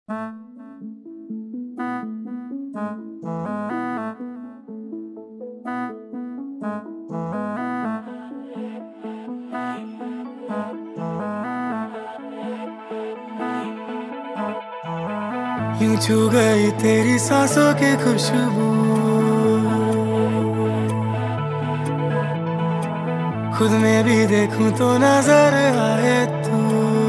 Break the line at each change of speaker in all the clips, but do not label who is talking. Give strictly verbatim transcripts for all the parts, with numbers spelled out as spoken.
यूं छू गई तेरी सांसों की खुशबू, खुद में भी देखूं तो नजर आए तू।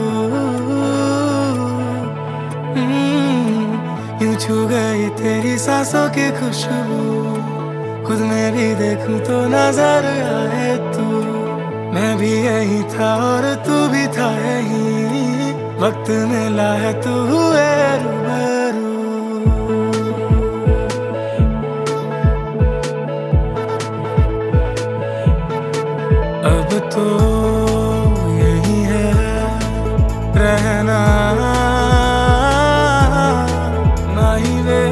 यूं छू गई तेरी सांसों की खुशबू, खुद में भी देखूं तो नजर आए तू। मैं भी यही था और तू भी था यही, वक्त मिला है तू हुए रूबरू। अब तो यही है रहना नहीं वे,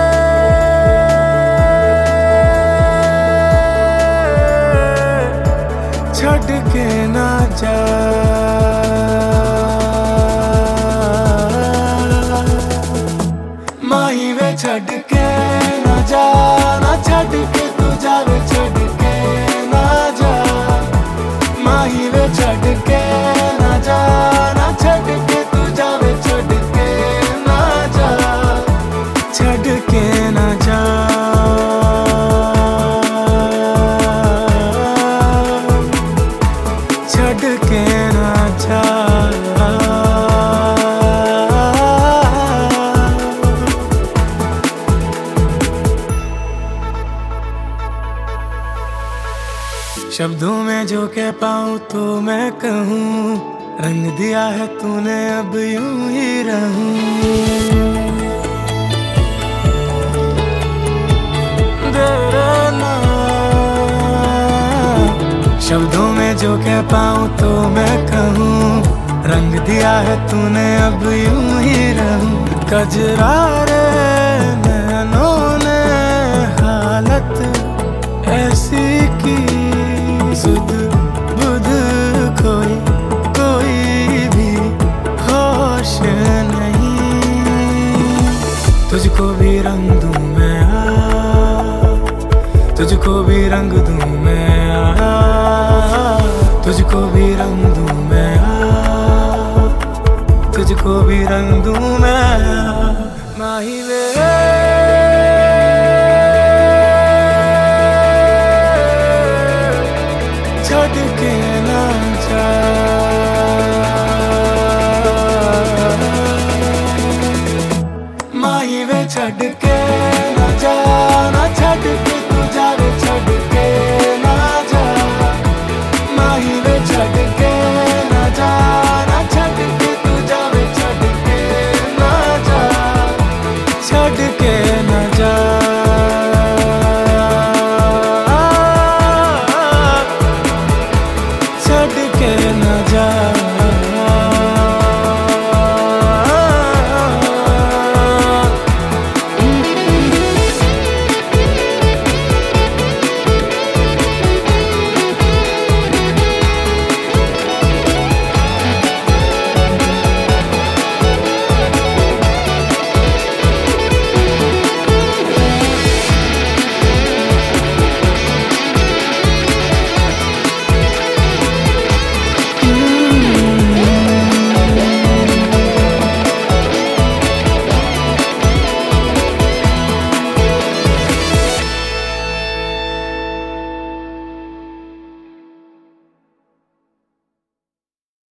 छड़ के ना जा माही वे, छड़ के ना जा, ना छड़ के तू जावे, छड़ के ना जा माही वे, छड़ के ना जा, ना छड़ के तू जावे, छड़ के ना जा, छड़ के ना जा। छड़ के ना जा। शब्दों में जो कह पाऊं तो मैं कहूँ, रंग दिया है तूने अब यूं ही रहूं। शब्दों में जो कह पाऊं तो मैं कहूँ, रंग दिया है तूने अब यूं ही रहूं। कजरारे नैनों ने हालत ऐसी की, सुध बुध कोई कोई भी होश नहीं। तुझको भी रंग दूं मैं आ, तुझको भी रंग दूं मैं आ, तुझको भी रंग दूं मैं आ, तुझको भी रंग दूं मैं आ। माही वे छड़ के ना जा, माही वे छड़ के